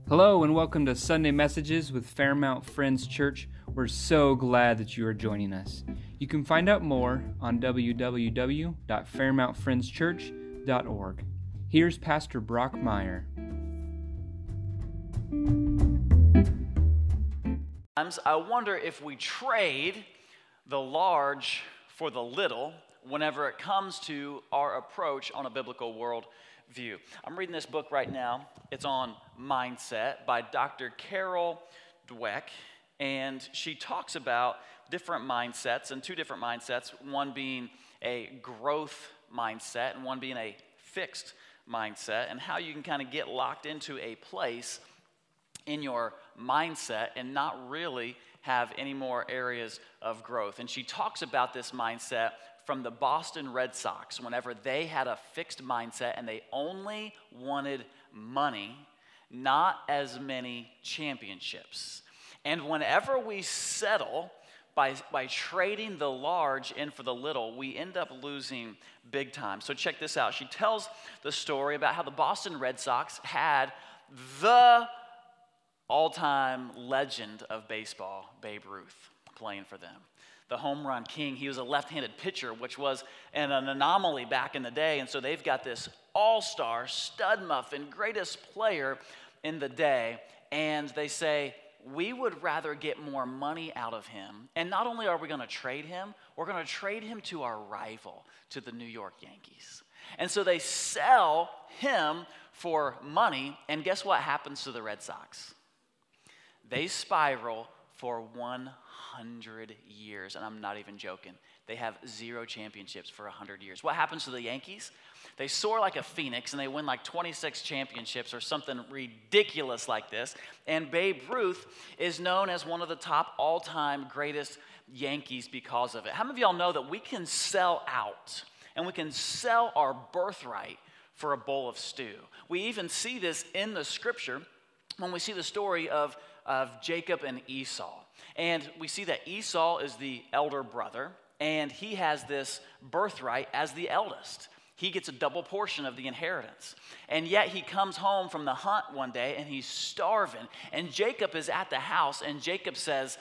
Hello and welcome to Sunday Messages with Fairmount Friends Church. We're so glad that you are joining us. You can find out more on www.fairmountfriendschurch.org. Here's Pastor Brock Meyer. I wonder if we trade the large for the little whenever it comes to our approach on a biblical world view. I'm reading this book right now. It's on mindset by Dr. Carol Dweck, and she talks about different mindsets, and two different mindsets, one being a growth mindset and one being a fixed mindset, and how you can kind of get locked into a place in your mindset and not really have any more areas of growth. And she talks about this mindset from the Boston Red Sox whenever they had a fixed mindset and they only wanted money, not as many championships. And whenever we settle by trading the large in for the little, we end up losing big time. So check this out. She tells the story about how the Boston Red Sox had the all-time legend of baseball, Babe Ruth, playing for them. The home run king. He was a left-handed pitcher, which was an anomaly back in the day. And so they've got this all-star, stud muffin, greatest player in the day. And they say, we would rather get more money out of him. And not only are we going to trade him, we're going to trade him to our rival, to the New York Yankees. And so they sell him for money. And guess what happens to the Red Sox? They spiral for 100 years, and I'm not even joking. They have 0 championships for 100 years. What happens to the Yankees? They soar like a phoenix, and they win like 26 championships or something ridiculous like this. And Babe Ruth is known as one of the top all-time greatest Yankees because of it. How many of y'all know that we can sell out, and we can sell our birthright for a bowl of stew? We even see this in the scripture when we see the story of Jacob and Esau. And we see that Esau is the elder brother, and he has this birthright as the eldest. He gets a double portion of the inheritance. And yet he comes home from the hunt one day, and he's starving. And Jacob is at the house, and Jacob says,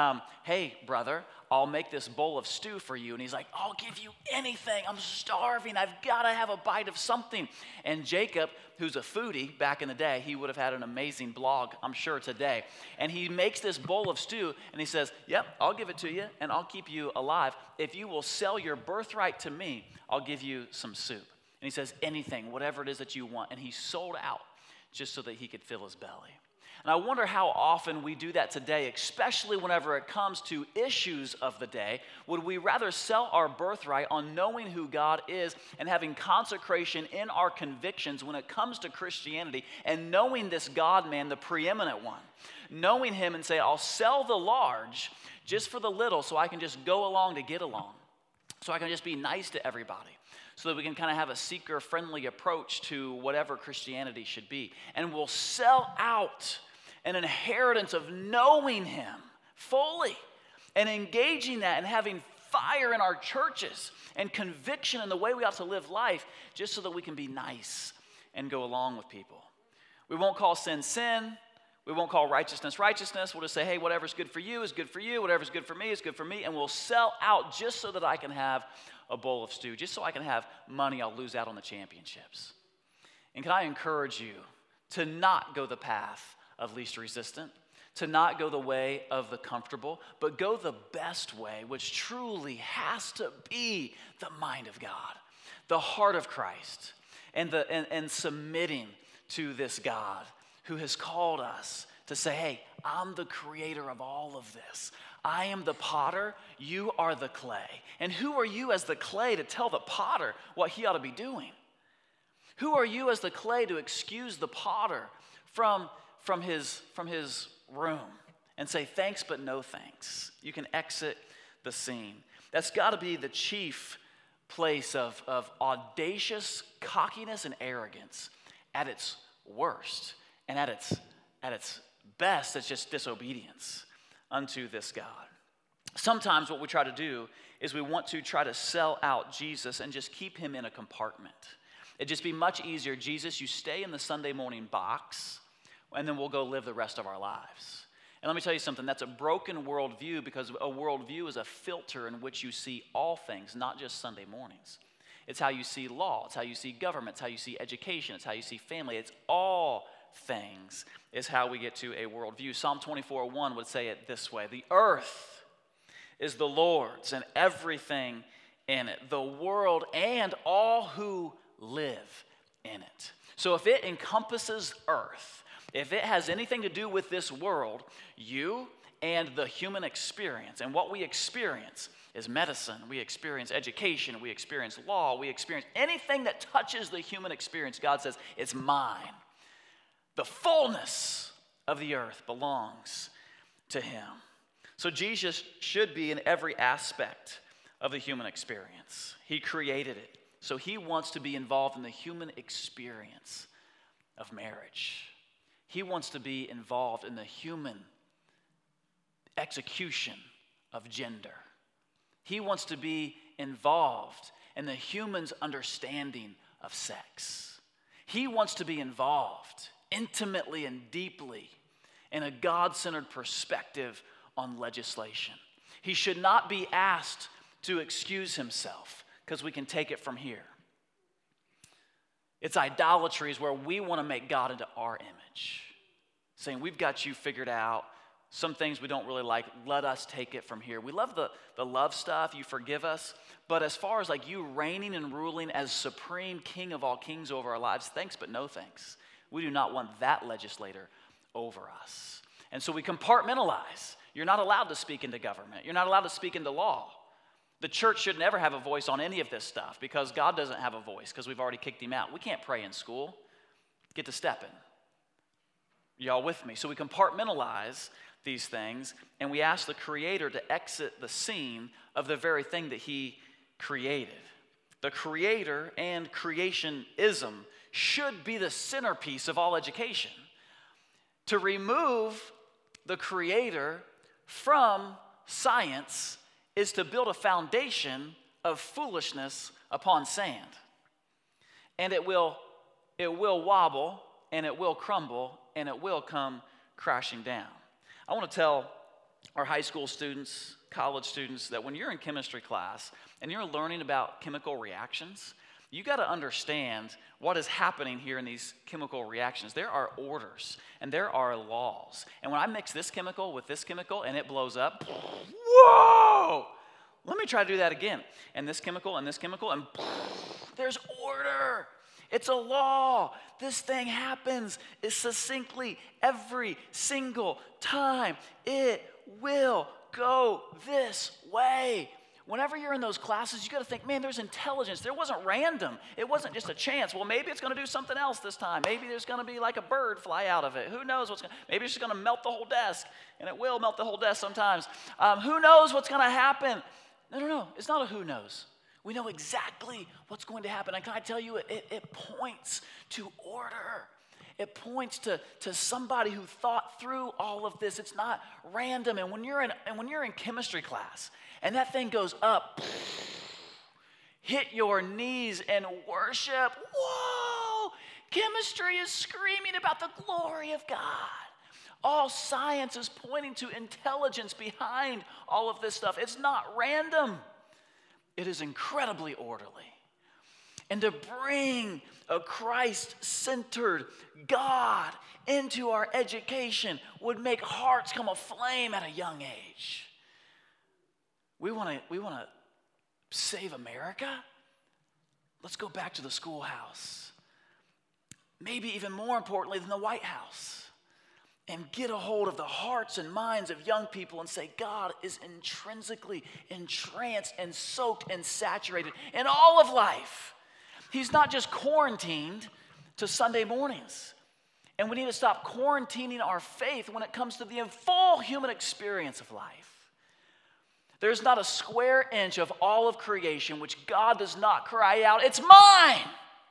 hey, brother, I'll make this bowl of stew for you. And he's like, I'll give you anything. I'm starving. I've got to have a bite of something. And Jacob, who's a foodie back in the day, he would have had an amazing blog, I'm sure, today. And he makes this bowl of stew, and he says, yep, I'll give it to you, and I'll keep you alive. If you will sell your birthright to me, I'll give you some soup. And he says, anything, whatever it is that you want. And he sold out just so that he could fill his belly. And I wonder how often we do that today, especially whenever it comes to issues of the day. Would we rather sell our birthright on knowing who God is and having consecration in our convictions when it comes to Christianity and knowing this God-man, the preeminent one, knowing him and say, I'll sell the large just for the little so I can just go along to get along, so I can just be nice to everybody, so that we can kind of have a seeker-friendly approach to whatever Christianity should be. And we'll sell out an inheritance of knowing him fully and engaging that and having fire in our churches and conviction in the way we ought to live life just so that we can be nice and go along with people. We won't call sin, sin. We won't call righteousness, righteousness. We'll just say, hey, whatever's good for you is good for you. Whatever's good for me is good for me. And we'll sell out just so that I can have a bowl of stew, just so I can have money I'll lose out on the championships. And can I encourage you to not go the path of least resistance, to not go the way of the comfortable, but go the best way, which truly has to be the mind of God, the heart of Christ, and submitting to this God who has called us to say, hey, I'm the creator of all of this. I am the potter, you are the clay. And who are you as the clay to tell the potter what he ought to be doing? Who are you as the clay to excuse the potter from his room and say thanks but no thanks? You can exit the scene. That's got to be the chief place of audacious cockiness and arrogance at its worst. And at its best, it's just disobedience unto this God. Sometimes what we try to do is we want to try to sell out Jesus and just keep him in a compartment. It'd just be much easier, Jesus, you stay in the Sunday morning box and then we'll go live the rest of our lives. And let me tell you something, that's a broken worldview, because a worldview is a filter in which you see all things, not just Sunday mornings. It's how you see law, it's how you see government, it's how you see education, it's how you see family. It's all things is how we get to a worldview. Psalm 24:1 would say it this way: the earth is the Lord's and everything in it, the world and all who live in it. So if it encompasses earth, if it has anything to do with this world, you and the human experience, and what we experience is medicine, we experience education, we experience law, we experience anything that touches the human experience, God says, it's mine. The fullness of the earth belongs to him. So Jesus should be in every aspect of the human experience. He created it. So he wants to be involved in the human experience of marriage. He wants to be involved in the human execution of gender. He wants to be involved in the human's understanding of sex. He wants to be involved intimately and deeply in a God-centered perspective on legislation. He should not be asked to excuse himself, because we can take it from here. It's idolatries where we want to make God into our image, saying we've got you figured out. Some things we don't really like, let us take it from here. We love the love stuff, you forgive us. But as far as like you reigning and ruling as supreme king of all kings over our lives, thanks but no thanks. We do not want that legislator over us. And so we compartmentalize. You're not allowed to speak into government. You're not allowed to speak into law. The church should never have a voice on any of this stuff, because God doesn't have a voice, because we've already kicked him out. We can't pray in school. Get to stepping. Y'all with me? So we compartmentalize these things, and we ask the Creator to exit the scene of the very thing that he created. The Creator and creationism should be the centerpiece of all education. To remove the Creator from science is to build a foundation of foolishness upon sand. And it will wobble, and it will crumble, and it will come crashing down. I want to tell our high school students, college students, that when you're in chemistry class and you're learning about chemical reactions, you got to understand what is happening here in these chemical reactions. There are orders and there are laws. And when I mix this chemical with this chemical and it blows up, whoa! Let me try to do that again. And this chemical, and there's order. It's a law. This thing happens succinctly every single time. It will go this way. Whenever you're in those classes, you got to think, man, there's intelligence. There wasn't random. It wasn't just a chance. Well, maybe it's going to do something else this time. Maybe there's going to be like a bird fly out of it. Who knows what's going to, maybe it's just going to melt the whole desk, and it will melt the whole desk sometimes. Who knows what's going to happen? No. It's not a who knows. We know exactly what's going to happen. And can I tell you, it points to order. It points to somebody who thought through all of this. It's not random. And when you're in chemistry class and that thing goes up, hit your knees and worship. Whoa! Chemistry is screaming about the glory of God. All science is pointing to intelligence behind all of this stuff. It's not random. It is incredibly orderly. And to bring a Christ-centered God into our education would make hearts come aflame at a young age. We want to save America? Let's go back to the schoolhouse. Maybe even more importantly than the White House. And get a hold of the hearts and minds of young people and say, God is intrinsically entranced and soaked and saturated in all of life. He's not just quarantined to Sunday mornings. And we need to stop quarantining our faith when it comes to the full human experience of life. There's not a square inch of all of creation which God does not cry out, it's mine.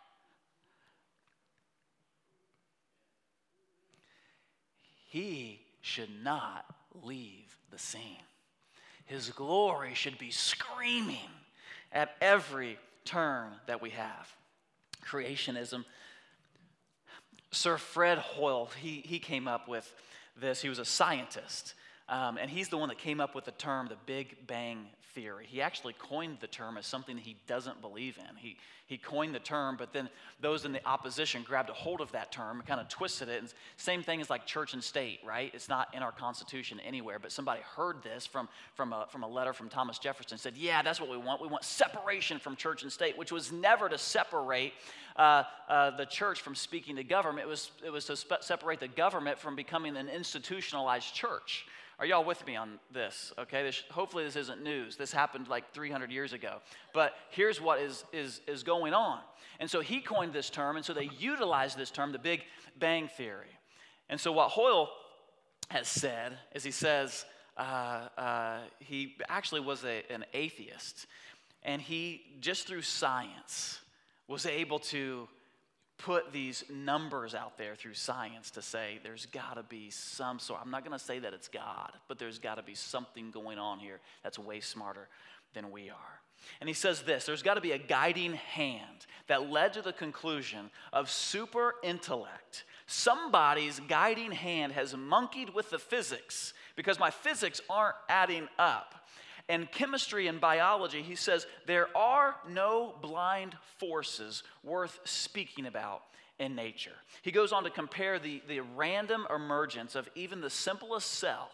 He should not leave the scene. His glory should be screaming at every turn that we have. Creationism Sir Fred Hoyle, he came up with this. He was a scientist, and he's the one that came up with the term the Big Bang Theory. He actually coined the term as something that he doesn't believe in. He coined the term, but then those in the opposition grabbed a hold of that term and kind of twisted it. And same thing as like church and state, right? It's not in our Constitution anywhere, but somebody heard this from a letter from Thomas Jefferson, said, yeah, that's what we want. We want separation from church and state, which was never to separate the church from speaking to government. It was to separate the government from becoming an institutionalized church. Are y'all with me on this? Okay, hopefully this isn't news. This happened like 300 years ago. But here's what is going on. And so he coined this term, and so they utilized this term, the Big Bang Theory. And so what Hoyle has said is he says he actually was an atheist, and he, just through science, was able to put these numbers out there through science to say there's got to be some sort. I'm not going to say that it's God, but there's got to be something going on here that's way smarter than we are. And he says this, there's got to be a guiding hand that led to the conclusion of super intellect. Somebody's guiding hand has monkeyed with the physics because my physics aren't adding up. And chemistry and biology, he says, there are no blind forces worth speaking about in nature. He goes on to compare the random emergence of even the simplest cell,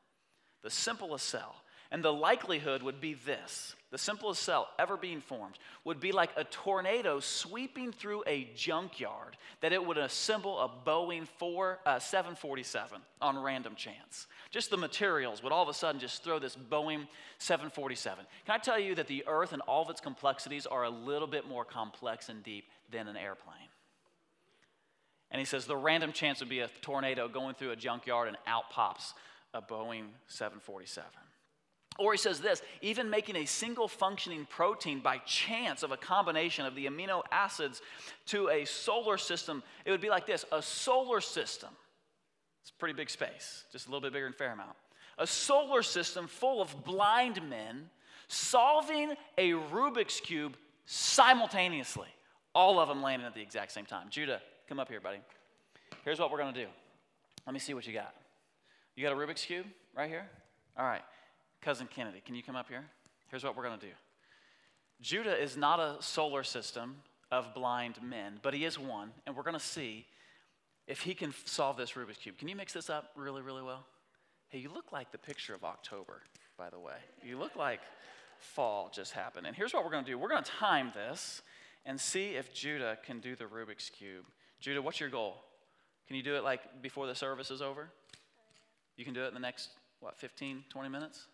and the likelihood would be this. The simplest cell ever being formed would be like a tornado sweeping through a junkyard that it would assemble a Boeing 747 on random chance. Just the materials would all of a sudden just throw this Boeing 747. Can I tell you that the earth and all of its complexities are a little bit more complex and deep than an airplane? And he says the random chance would be a tornado going through a junkyard and out pops a Boeing 747. Or he says this, even making a single functioning protein by chance of a combination of the amino acids to a solar system, it would be like this, a solar system. It's a pretty big space, just a little bit bigger than Fairmount. A solar system full of blind men solving a Rubik's Cube simultaneously. All of them landing at the exact same time. Judah, come up here, buddy. Here's what we're going to do. Let me see what you got. You got a Rubik's Cube right here? All right. Cousin Kennedy, can you come up here? Here's what we're going to do. Judah is not a solar system of blind men, but he is one, and we're going to see if he can solve this Rubik's Cube. Can you mix this up really, really well? Hey, you look like the picture of October, by the way. You look like fall just happened. And here's what we're going to do. We're going to time this and see if Judah can do the Rubik's Cube. Judah, what's your goal? Can you do it like before the service is over? You can do it in the next, 15, 20 minutes?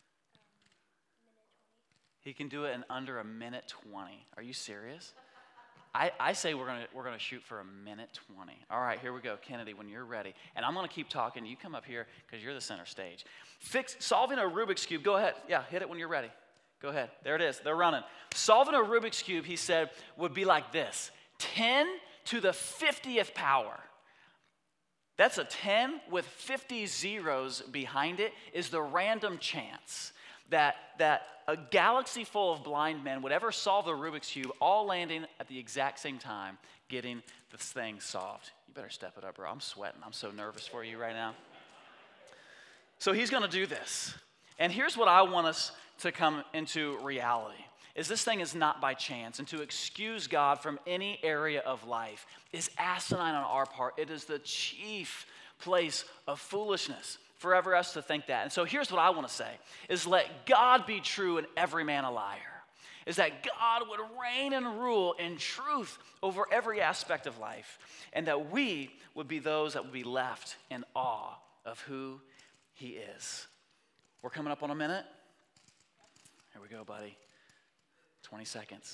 He can do it in under a minute 20. Are you serious? I say we're gonna shoot for a minute 20. All right, here we go, Kennedy. When you're ready, and I'm gonna keep talking. You come up here because you're the center stage. Solving a Rubik's Cube. Go ahead. Yeah, hit it when you're ready. Go ahead. There it is. They're running. Solving a Rubik's Cube, he said, would be like this: 10 to the 50th power. That's a 10 with 50 zeros behind it. Is the random chance that a galaxy full of blind men would ever solve the Rubik's Cube, all landing at the exact same time, getting this thing solved. You better step it up, bro. I'm sweating. I'm so nervous for you right now. So he's going to do this. And here's what I want us to come into reality, is this thing is not by chance. And to excuse God from any area of life is asinine on our part. It is the chief place of foolishness for ever us to think that. And so here's what I want to say, is let God be true and every man a liar. Is that God would reign and rule in truth over every aspect of life, and that we would be those that would be left in awe of who he is. We're coming up on a minute. Here we go, buddy. 20 seconds.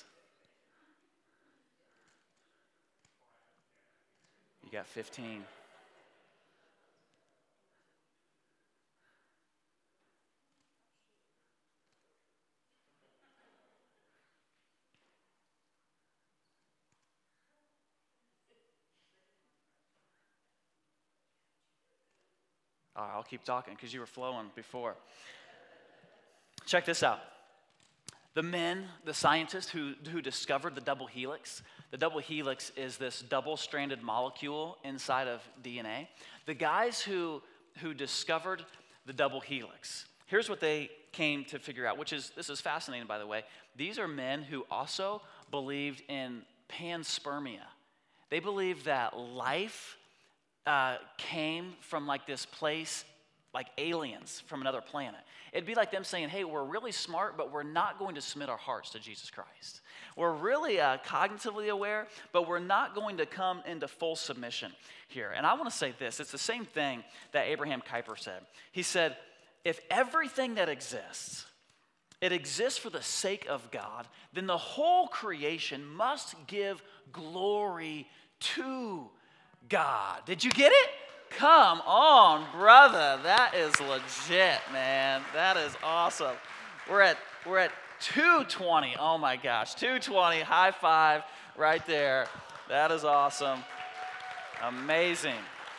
You got 15. All right, I'll keep talking because you were flowing before. Check this out. The men, the scientists who discovered the double helix. The double helix is this double-stranded molecule inside of DNA. The guys who discovered the double helix, here's what they came to figure out, this is fascinating, by the way. These are men who also believed in panspermia. They believed that life came from like this place, like aliens from another planet. It'd be like them saying, hey, we're really smart, but we're not going to submit our hearts to Jesus Christ. We're really cognitively aware, but we're not going to come into full submission here. And I want to say this. It's the same thing that Abraham Kuyper said. He said, if everything that exists, it exists for the sake of God, then the whole creation must give glory to God. Did you get it? Come on, brother. That is legit, man. That is awesome. We're at 220. Oh my gosh, 220. High five right there. That is awesome. Amazing.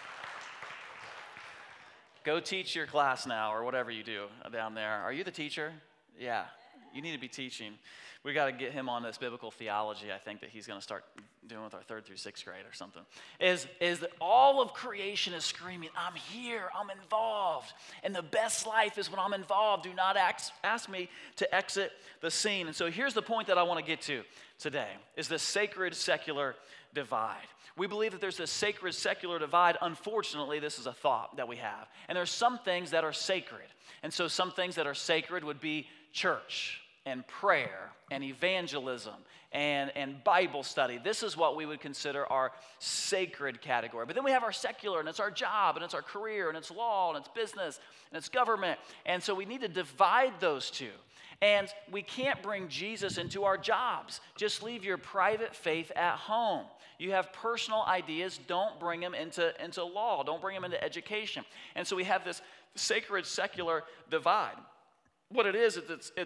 Go teach your class now, or whatever you do down there. Are you the teacher? Yeah, you need to be teaching. We got to get him on this biblical theology, I think, that he's going to start doing with our 3rd through 6th grade or something. Is that all of creation is screaming, I'm here, I'm involved. And the best life is when I'm involved. Do not ask me to exit the scene. And so here's the point that I want to get to today, is the sacred-secular divide. We believe that there's this sacred-secular divide. Unfortunately, this is a thought that we have. And there's some things that are sacred. And so some things that are sacred would be church and prayer and evangelism and Bible study. This is what we would consider our sacred category. But then we have our secular, and it's our job, and it's our career, and it's law, and it's business, and it's government. And so we need to divide those two. And we can't bring Jesus into our jobs. Just leave your private faith at home. You have personal ideas, don't bring them into law. Don't bring them into education. And so we have this sacred-secular divide. What it is,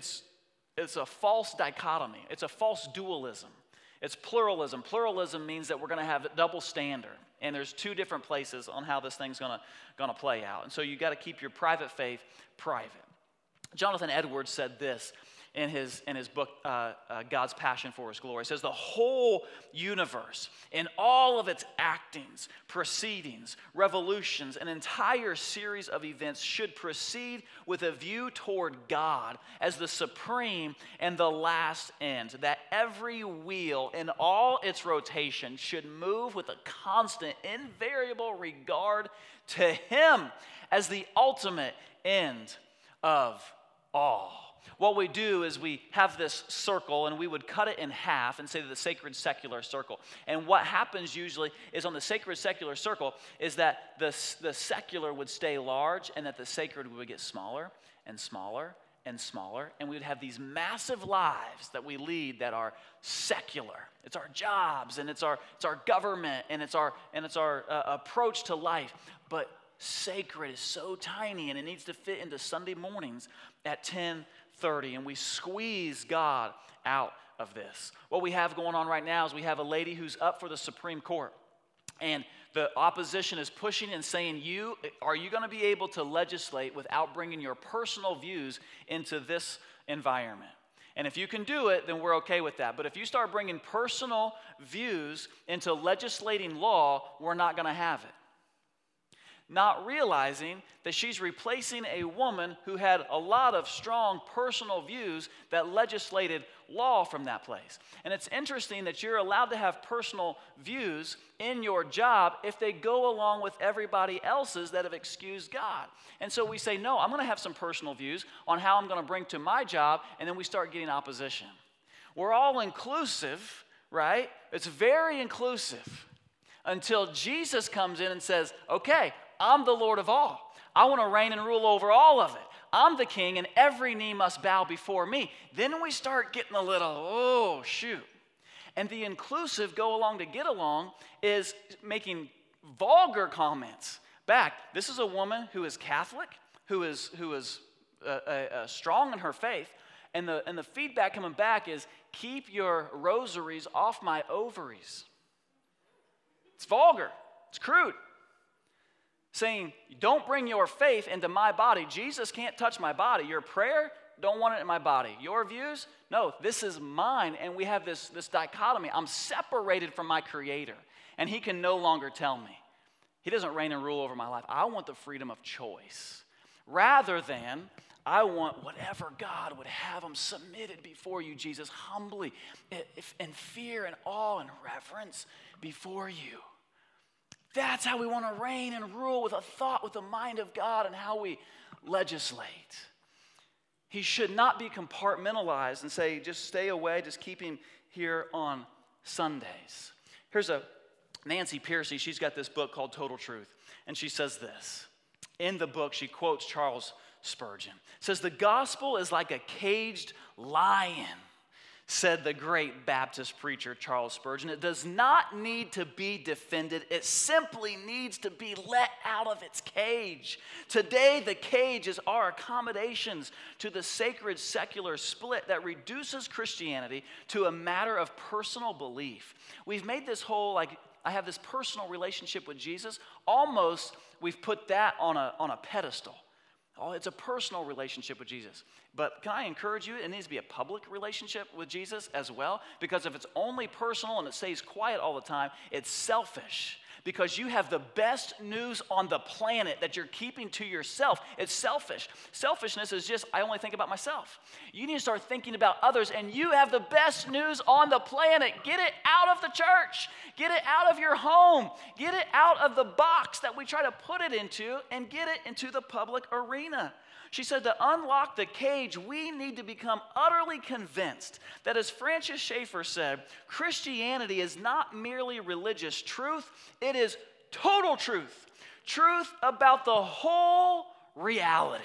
it's a false dichotomy. It's a false dualism. It's pluralism. Pluralism means that we're going to have a double standard. And there's two different places on how this thing's going to play out. And so you got to keep your private faith private. Jonathan Edwards said this in his book, God's Passion for His Glory. He says, the whole universe, in all of its actings, proceedings, revolutions, an entire series of events should proceed with a view toward God as the supreme and the last end, that every wheel in all its rotation should move with a constant, invariable regard to Him as the ultimate end of all. What we do is we have this circle, and we would cut it in half and say the sacred secular circle. And what happens usually is on the sacred secular circle is that the secular would stay large, and that the sacred would get smaller and smaller and smaller. And we would have these massive lives that we lead that are secular. It's our jobs, and it's our government, and it's our approach to life. But sacred is so tiny, and it needs to fit into Sunday mornings at 10:30, and we squeeze God out of this. What we have going on right now is we have a lady who's up for the Supreme Court, and the opposition is pushing and saying, are you going to be able to legislate without bringing your personal views into this environment? And if you can do it, then we're okay with that. But if you start bringing personal views into legislating law, we're not going to have it. Not realizing that she's replacing a woman who had a lot of strong personal views that legislated law from that place. And it's interesting that you're allowed to have personal views in your job if they go along with everybody else's that have excused God. And so we say, no, I'm going to have some personal views on how I'm going to bring to my job, and then we start getting opposition. We're all inclusive, right? It's very inclusive until Jesus comes in and says, okay, I'm the Lord of all. I want to reign and rule over all of it. I'm the king, and every knee must bow before me. Then we start getting a little, oh, shoot. And the inclusive go along to get along is making vulgar comments back. This is a woman who is Catholic, who is strong in her faith, and the feedback coming back is, keep your rosaries off my ovaries. It's vulgar. It's crude. Saying, don't bring your faith into my body. Jesus can't touch my body. Your prayer, don't want it in my body. Your views? No, this is mine. And we have this dichotomy. I'm separated from my Creator, and He can no longer tell me. He doesn't reign and rule over my life. I want the freedom of choice. Rather than, I want whatever God would have them submitted before you, Jesus, humbly, in fear and awe and reverence before you. That's how we want to reign and rule, with a thought, with the mind of God, and how we legislate. He should not be compartmentalized and say, just stay away, just keep him here on Sundays. Here's Nancy Pearcey. She's got this book called Total Truth, and she says this. In the book, she quotes Charles Spurgeon. Says, the gospel is like a caged lion, said the great Baptist preacher Charles Spurgeon. It does not need to be defended. It simply needs to be let out of its cage. Today, the cage is our accommodations to the sacred secular split that reduces Christianity to a matter of personal belief. We've made this whole, like, I have this personal relationship with Jesus. Almost, we've put that on a pedestal. Oh, it's a personal relationship with Jesus. But can I encourage you, it needs to be a public relationship with Jesus as well. Because if it's only personal and it stays quiet all the time, it's selfish. Because you have the best news on the planet that you're keeping to yourself. It's selfish. Selfishness is just, I only think about myself. You need to start thinking about others, and you have the best news on the planet. Get it out of the church. Get it out of your home. Get it out of the box that we try to put it into, and get it into the public arena. She said, to unlock the cage, we need to become utterly convinced that, as Francis Schaeffer said, Christianity is not merely religious truth, it is total truth. Truth about the whole reality.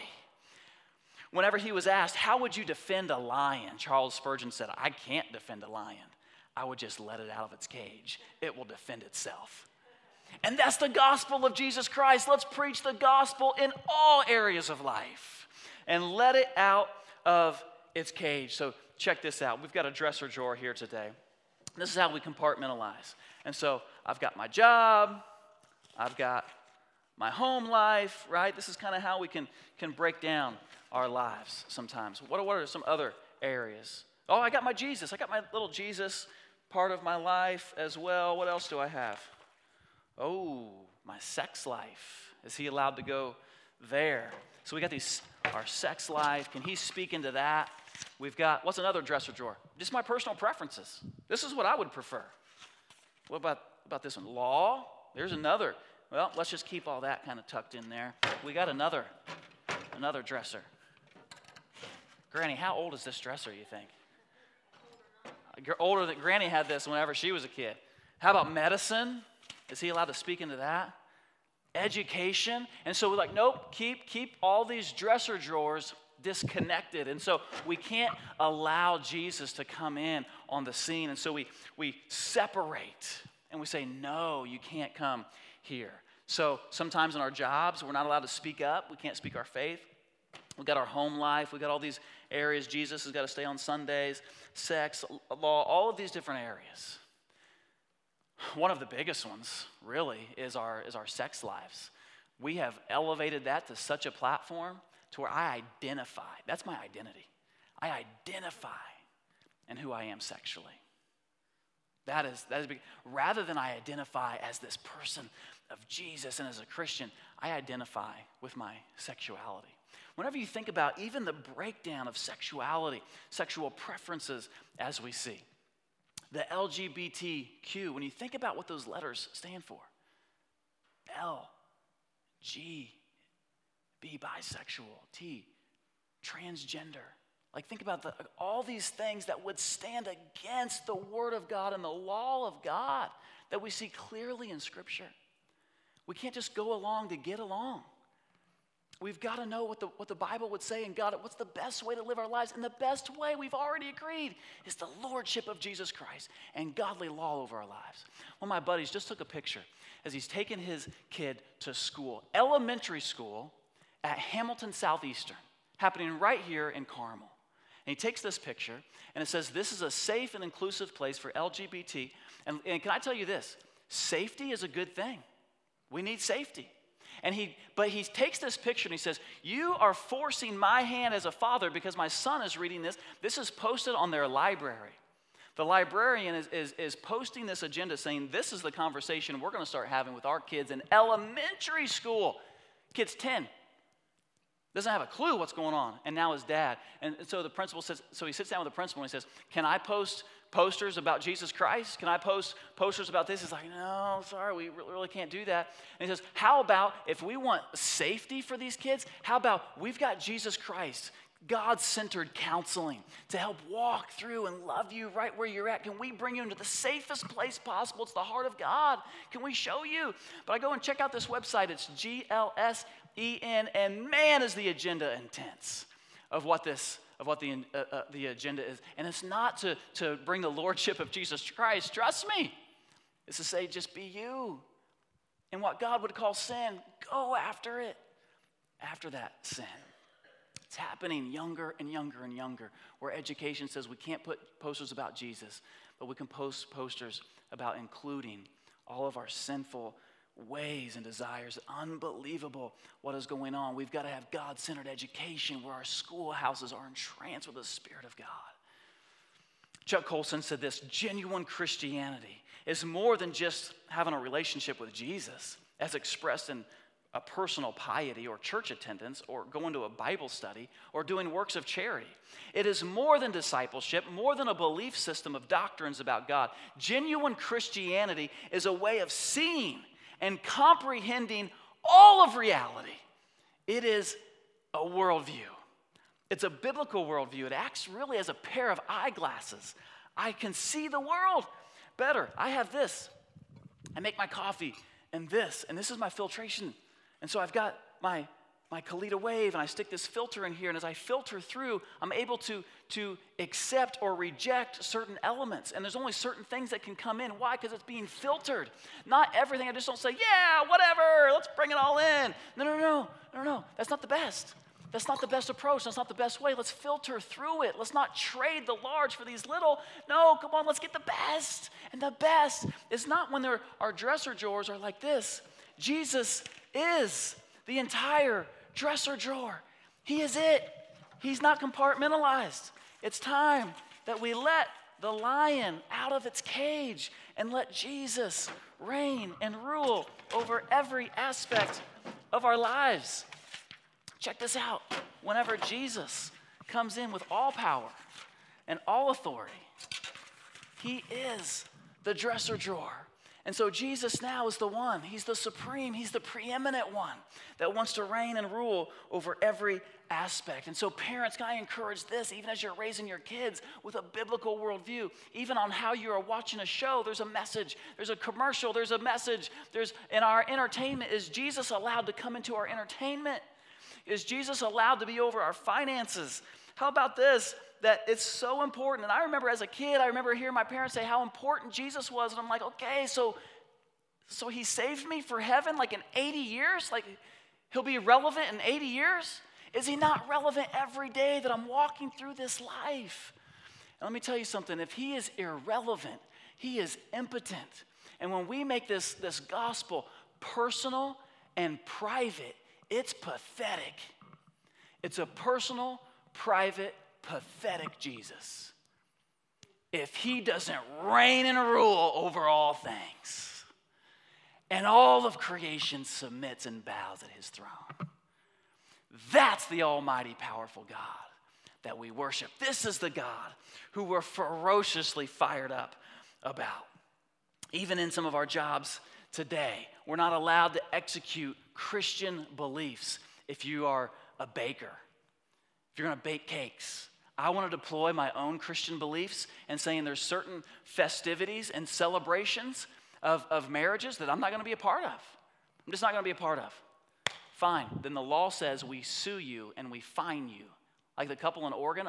Whenever he was asked, how would you defend a lion? Charles Spurgeon said, I can't defend a lion. I would just let it out of its cage. It will defend itself. And that's the gospel of Jesus Christ. Let's preach the gospel in all areas of life and let it out of its cage. So check this out. We've got a dresser drawer here today. This is how we compartmentalize. And so I've got my job. I've got my home life, right? This is kind of how we can break down our lives sometimes. What are some other areas? Oh, I got my Jesus. I got my little Jesus part of my life as well. What else do I have? Oh, my sex life. Is he allowed to go there? So we got our sex life. Can he speak into that? We've got, what's another dresser drawer? Just my personal preferences. This is what I would prefer. What about this one? Law. There's another. Well, let's just keep all that kind of tucked in there. We got another dresser. Granny, how old is this dresser, you think? Older than Granny had this whenever she was a kid. How about medicine? Is he allowed to speak into that? Education. And so we're like, nope, keep all these dresser drawers disconnected. And so we can't allow Jesus to come in on the scene. And so we separate and we say, no, you can't come here. So sometimes in our jobs, we're not allowed to speak up. We can't speak our faith. We've got our home life. We've got all these areas. Jesus has got to stay on Sundays, sex, law, all of these different areas. One of the biggest ones, really, is our sex lives. We have elevated that to such a platform to where I identify. That's my identity. I identify in who I am sexually. That is big. Rather than I identify as this person of Jesus and as a Christian, I identify with my sexuality. Whenever you think about even the breakdown of sexuality, sexual preferences as we see, the LGBTQ, when you think about what those letters stand for, L, G, B, bisexual, T, transgender. Like think about all these things that would stand against the Word of God and the law of God that we see clearly in Scripture. We can't just go along to get along. We've got to know what the Bible would say, and God, what's the best way to live our lives? And the best way, we've already agreed, is the lordship of Jesus Christ and godly law over our lives. One of my buddies just took a picture as he's taking his kid to school, elementary school at Hamilton Southeastern, happening right here in Carmel. And he takes this picture, and it says, this is a safe and inclusive place for LGBT. And can I tell you this? Safety is a good thing. We need safety. But he takes this picture and he says, you are forcing my hand as a father because my son is reading this. This is posted on their library. The librarian is posting this agenda saying, this is the conversation we're going to start having with our kids in elementary school. Kid's 10. Doesn't have a clue what's going on. And now his dad. And so the principal says, so he sits down with the principal and he says, can I post posters about Jesus Christ? Can I post posters about this? He's like, no, sorry, we really can't do that. And he says, how about if we want safety for these kids, how about we've got Jesus Christ, God-centered counseling to help walk through and love you right where you're at. Can we bring you into the safest place possible? It's the heart of God. Can we show you? But I go and check out this website. It's GLSEN, and man, is the agenda intense of what the agenda is. And it's not to bring the lordship of Jesus Christ. Trust me. It's to say, just be you. And what God would call sin, go after it. After that sin. It's happening younger and younger and younger, where education says we can't put posters about Jesus, but we can post posters about including all of our sinful ways and desires. Unbelievable what is going on. We've got to have God-centered education where our schoolhouses are entranced with the Spirit of God. Chuck Colson said this, genuine Christianity is more than just having a relationship with Jesus as expressed in a personal piety or church attendance or going to a Bible study or doing works of charity. It is more than discipleship, more than a belief system of doctrines about God. Genuine Christianity is a way of seeing and comprehending all of reality. It is a worldview. It's a biblical worldview. It acts really as a pair of eyeglasses. I can see the world better. I have this. I make my coffee and this is my filtration. And so I've got my Kalita Wave, and I stick this filter in here, and as I filter through, I'm able to accept or reject certain elements. And there's only certain things that can come in. Why? Because it's being filtered. Not everything. I just don't say, yeah, whatever, let's bring it all in. No. That's not the best. That's not the best approach. That's not the best way. Let's filter through it. Let's not trade the large for these little. No, come on, let's get the best. And the best is not when our dresser drawers are like this. Jesus is the entire dresser drawer. He is it. He's not compartmentalized. It's time that we let the lion out of its cage and let Jesus reign and rule over every aspect of our lives. Check this out. Whenever Jesus comes in with all power and all authority, he is the dresser drawer. And so Jesus now is the one. He's the supreme. He's the preeminent one that wants to reign and rule over every aspect. And so parents, can I encourage this, even as you're raising your kids with a biblical worldview, even on how you are watching a show, there's a message, there's a commercial, there's a message. In our entertainment, is Jesus allowed to come into our entertainment? Is Jesus allowed to be over our finances? How about this? That it's so important. And I remember as a kid, I remember hearing my parents say how important Jesus was. And I'm like, okay, so he saved me for heaven like in 80 years? Like he'll be relevant in 80 years? Is he not relevant every day that I'm walking through this life? And let me tell you something. If he is irrelevant, he is impotent. And when we make this gospel personal and private, it's pathetic. It's a personal, private, pathetic Jesus. If he doesn't reign and rule over all things, and all of creation submits and bows at his throne, that's the almighty, powerful God that we worship. This is the God who we're ferociously fired up about. Even in some of our jobs today, we're not allowed to execute Christian beliefs if you are a baker. If you're going to bake cakes, I want to deploy my own Christian beliefs and saying there's certain festivities and celebrations of marriages that I'm not going to be a part of. I'm just not going to be a part of. Fine. Then the law says we sue you and we fine you. Like the couple in Oregon,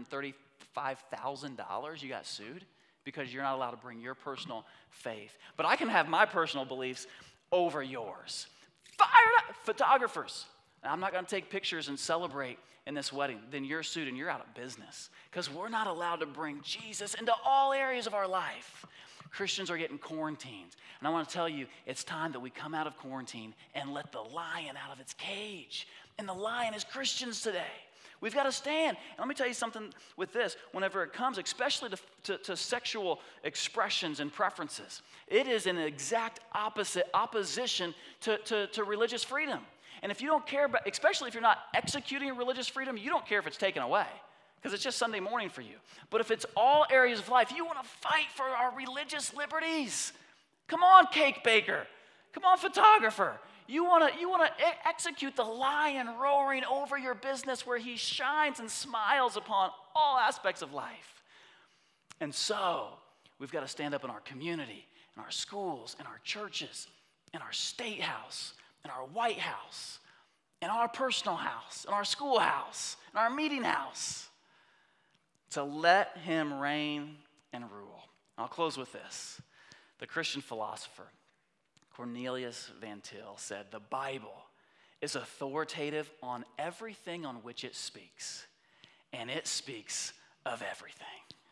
$135,000 you got sued because you're not allowed to bring your personal faith. But I can have my personal beliefs over yours. Fired up photographers. And I'm not going to take pictures and celebrate in this wedding. Then you're sued and you're out of business because we're not allowed to bring Jesus into all areas of our life. Christians are getting quarantined. And I want to tell you, it's time that we come out of quarantine and let the lion out of its cage. And the lion is Christians today. We've got to stand. And let me tell you something with this. Whenever it comes, especially to sexual expressions and preferences, it is an exact opposition to religious freedom. And if you don't care about, especially if you're not executing religious freedom, you don't care if it's taken away, because it's just Sunday morning for you. But if it's all areas of life, you want to fight for our religious liberties. Come on, cake baker. Come on, photographer. You want to execute the lion roaring over your business where he shines and smiles upon all aspects of life. And so we've got to stand up in our community, in our schools, in our churches, in our state house, in our White House, in our personal house, in our schoolhouse, in our meeting house, to let him reign and rule. I'll close with this. The Christian philosopher Cornelius Van Til said, "The Bible is authoritative on everything on which it speaks, and it speaks of everything."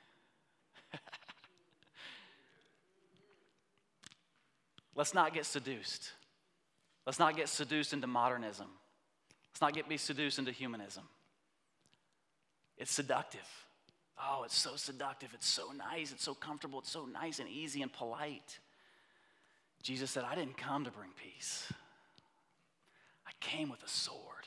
Let's not get seduced. Let's not get seduced into modernism. Let's not be seduced into humanism. It's seductive. Oh, it's so seductive. It's so nice. It's so comfortable. It's so nice and easy and polite. Jesus said, "I didn't come to bring peace. I came with a sword."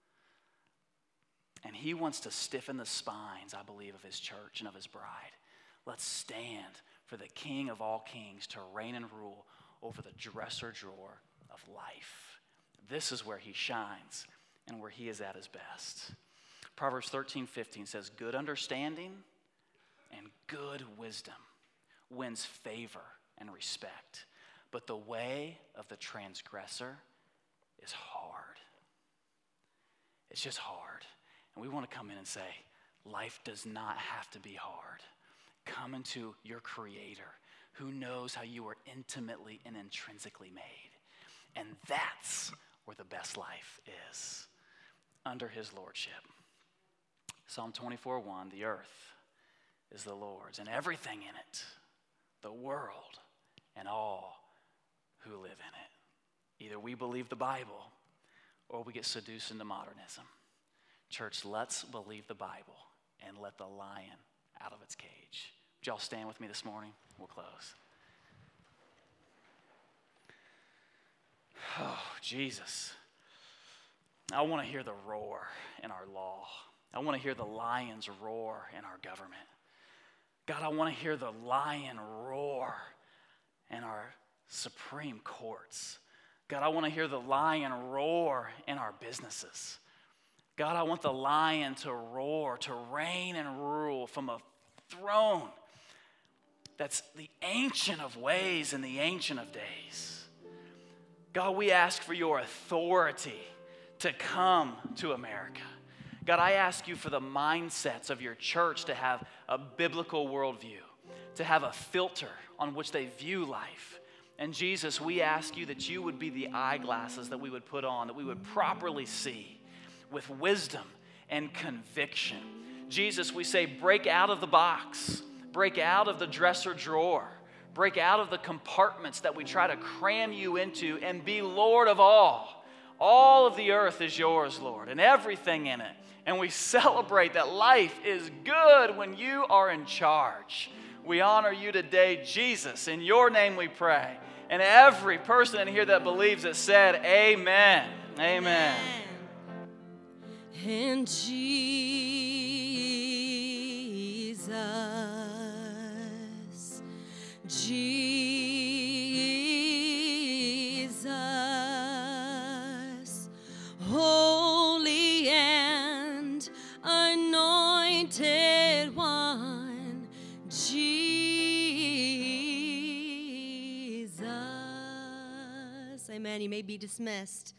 And he wants to stiffen the spines, I believe, of his church and of his bride. Let's stand for the King of all kings to reign and rule over the dresser drawer of life. This is where he shines and where he is at his best. Proverbs 13:15 says, "Good understanding and good wisdom wins favor and respect, but the way of the transgressor is hard." It's just hard. And we want to come in and say, life does not have to be hard. Come into your Creator who knows how you are intimately and intrinsically made. And that's where the best life is, under his lordship. Psalm 24:1, "The earth is the Lord's and everything in it, the world and all who live in it." Either we believe the Bible or we get seduced into modernism. Church, let's believe the Bible and let the lion out of its cage. Would y'all stand with me this morning? We'll close. Oh, Jesus. I want to hear the roar in our law. I want to hear the lions roar in our government. God, I want to hear the lion roar in our Supreme Courts. God, I want to hear the lion roar in our businesses. God, I want the lion to roar, to reign and rule from a throne that's the Ancient of Ways and the Ancient of Days. God, we ask for your authority to come to America. God, I ask you for the mindsets of your church to have a biblical worldview, to have a filter on which they view life. And Jesus, we ask you that you would be the eyeglasses that we would put on, that we would properly see with wisdom and conviction. Jesus, we say, break out of the box, break out of the dresser drawer, break out of the compartments that we try to cram you into, and be Lord of all. All of the earth is yours, Lord, and everything in it. And we celebrate that life is good when you are in charge. We honor you today, Jesus. In your name we pray. And every person in here that believes it said, amen. Amen. And Jesus, Holy and Anointed One, Jesus. Amen. You may be dismissed.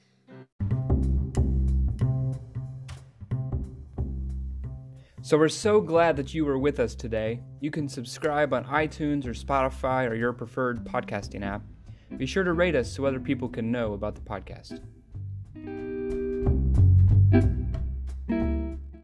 So we're so glad that you were with us today. You can subscribe on iTunes or Spotify or your preferred podcasting app. Be sure to rate us so other people can know about the podcast.